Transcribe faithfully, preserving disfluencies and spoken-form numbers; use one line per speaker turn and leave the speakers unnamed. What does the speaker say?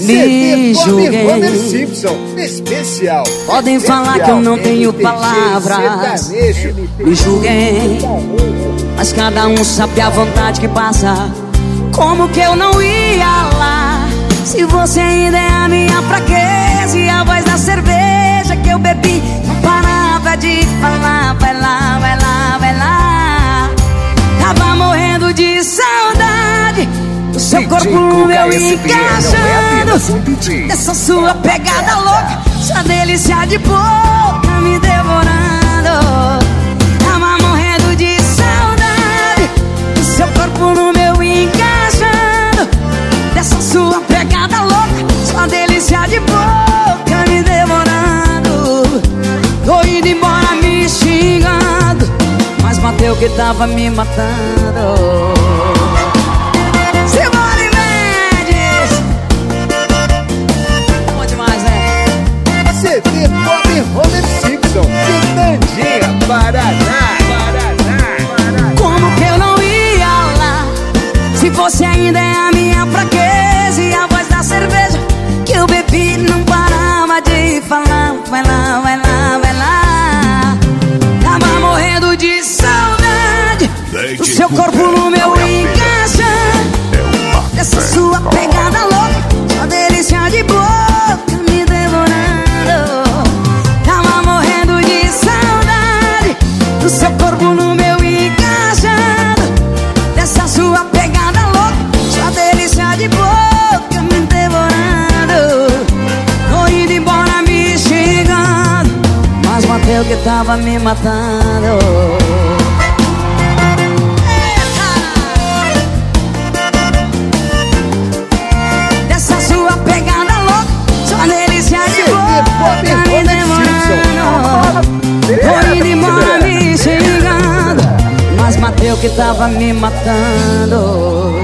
me julguem.
Homer Simpson, especial.
Podem
especial.
falar que eu não tenho palavras, me julguem, mas cada um sabe a vontade que passa. Como que eu não ia lá, se você ainda é a minha fraqueza e a voz da cerveja que eu bebi não parava de falar. Vai lá, vai lá, vai lá. Tava morrendo de saudade do seu corpo no meu encaixando, dessa sua pegada louca, sua delícia de boca me devorando. Tava morrendo de saudade do seu corpo no meu encaixando, dessa sua pegada louca, sua delícia de boca me devorando. Tô indo embora me xingando, mas Mateu que tava me matando. Simone Mendes, bom demais, né?
C D Pop Homer Simpson, Quitandinha, Paraná, Paraná, Paraná.
Como que eu não ia lá, se você ainda é a minha fraqueza e a voz da cerveja que eu bebi não parava de falar. Vai lá, vai lá, vai lá. Tava morrendo de saudade do seu corpo no meu encaixando, dessa sua pegada louca, sua delícia de boca me devorando. Tava morrendo de saudade do seu corpo no meu encaixando, dessa sua pegada louca, sua delícia de boca me devorando. Tô indo embora me xingando, mas Mateu que tava me matando. Me demorando, tô indo embora me xingando, mas Mateu que tava me matando.